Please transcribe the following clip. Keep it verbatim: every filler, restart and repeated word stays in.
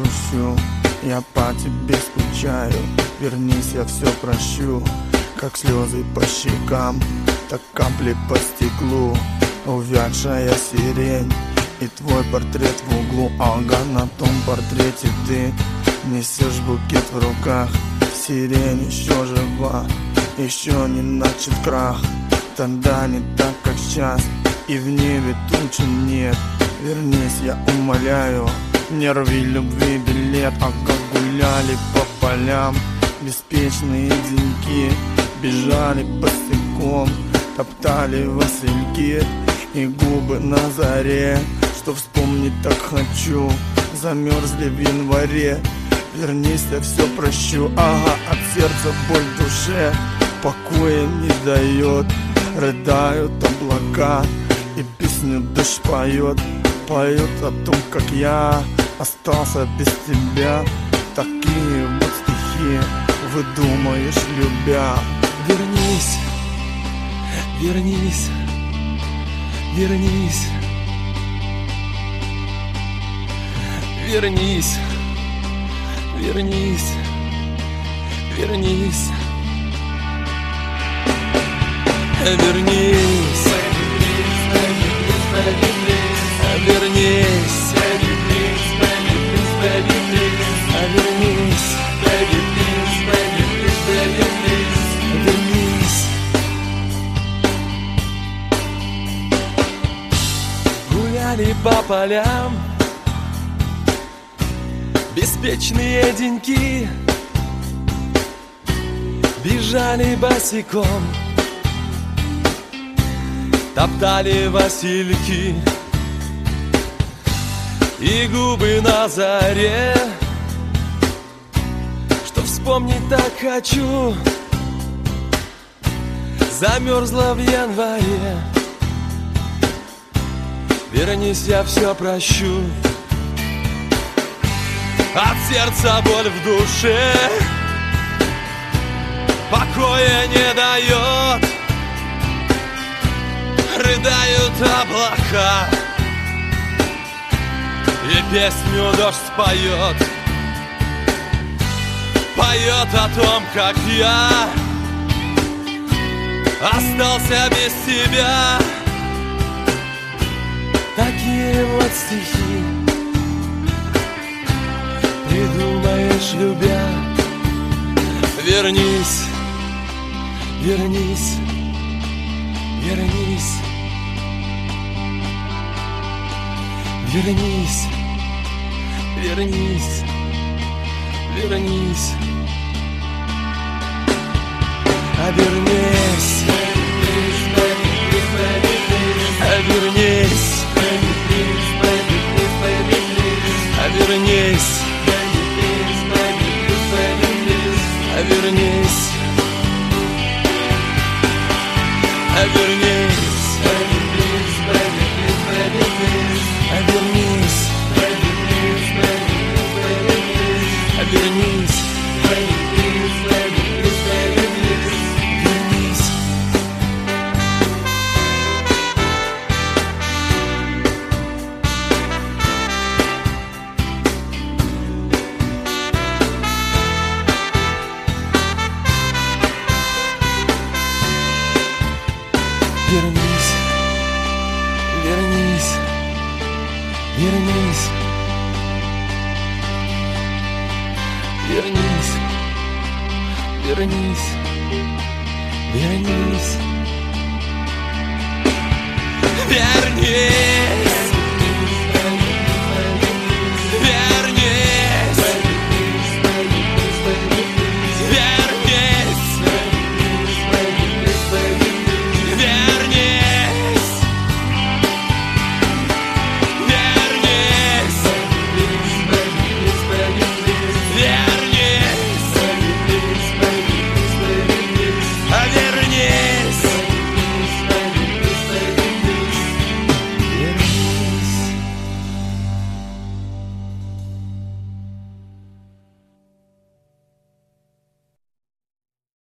грущу, я по тебе скучаю. Вернись, я все прощу, как слезы по щекам, так капли по стеклу. Увядшая сирень и твой портрет в углу. Ага, на том портрете ты несешь букет в руках. Сирень еще жива, еще не начат крах. Тогда не так, как сейчас, и в небе тучи нет. Вернись, я умоляю, не рви любви билет. А как гуляли по полям беспечные деньки, бежали босиком, топтали васильки и губы на заре. Что вспомнить так хочу, замерзли в январе. Вернись, я все прощу. Ага, от сердца боль в душе покоя не дает. Рыдают облака и песню дождь поет. Поет о том, как я остался без тебя. Такие вот стихи выдумаешь, любя. Вернись, вернись, вернись, вернись, вернись, вернись, вернись, вернись, вернись, вернись. Гуляли по полям беспечные деньки, бежали босиком, топтали васильки и губы на заре. Что вспомнить так хочу, замерзла в январе. Вернись, я все прощу. От сердца боль в душе покоя не дает. Рыдают облака и песню дождь споет. Поет о том, как я остался без тебя. Такие вот стихи придумаешь, любя. Вернись, вернись, вернись, вернись, вернись, вернись, обернись, обернись, обернись, обернись, обернись, обернись, обернись, вернись, вернись, вернись, вернись, вернись, вернись, вернись.